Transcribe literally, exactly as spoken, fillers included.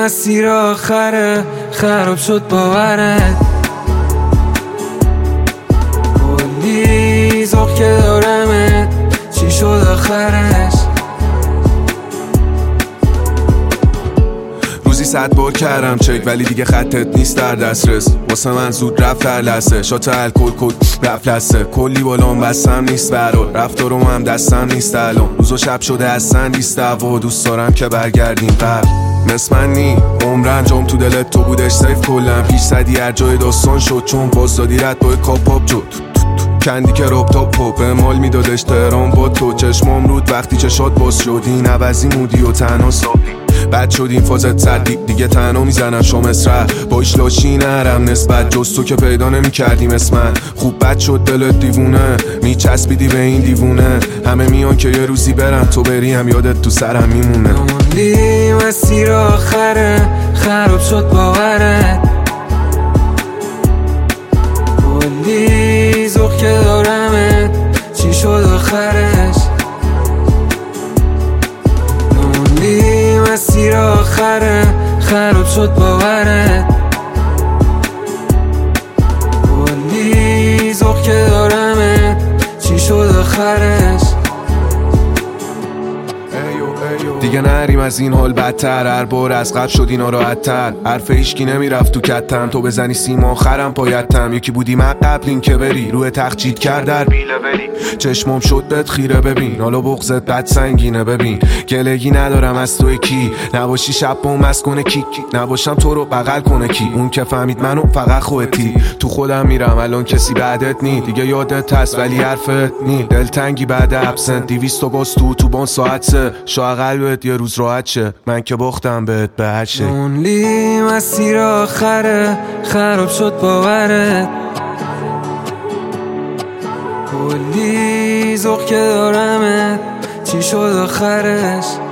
مسیر آخره خراب شد باورت، کلی ذوق که دارمت چی شد آخرش؟ روزی صد بار کردم چک ولی دیگه خطت نیست در دسترس، واسه من زود رفت در لحظه، شات الکل کل رفت لسه، کلی بالام بستم نیست برات، رفتارم هم دستم نیست الان، روز و شب شده اصلا نیست دعوا، دوست دارم که برگردیم قبل مثل من نی، عمر انجام تو دلت تو بودش سیف کلم، پیش زدی هر جای داستان شد چون باز دادی رد با کاپ شد کندی که رب تا پاپ مال میدادش تهران با تو، چشمام رود وقتی چشات باز شد این عوضی مودی و تنها سابی بد شد این فازت سردی دیگه تنها میزنم شامس ره باش لاشی نرم نسبت جز تو که پیدا نمی کردیم اسمن خوب بد شد دلت دیوونه میچسبیدی به این دیوونه همه میان که یه روزی برن تو بری هم یادت تو سرم میمونه. موندی مسیر آخره خراب شد باورت، کلی ذوق که دارمت چی شد آخرش؟ موندی مسیر آخره خراب شد باورت، کلی ذوق که دارمت چی شد آخرش؟ دیگه نریم از این حال بدتر، هر بار از قبل شد اینا راحت‌تر، حرف هیچکی نمیرفت تو کتم، تو بزنی سیم آخرم پایتم، یکی بودی من قبل این که بری روی تخت چیت کرد در بیله بری چشمام شد بهت خیره ببین حالا بغضت بد سنگینه ببین گلگی ندارم از تو کی نباشی شب بوم از کنه کی نباشم تو رو بغل کنه کی اون که فهمید منو فقط خودتی تو خودم میرم الان کسی بعدت نی دیگه یادت هست ولی حرفت نی دلتنگی بعد ابسنت دویست و باز تو تو بان ساعت سه شاید قلبت یه روز راحت شه من که باختم بهت به هر شه. اونلی مسیر آخره خراب شد باورت، کلی ذوق که دارمت چی شد آخرش؟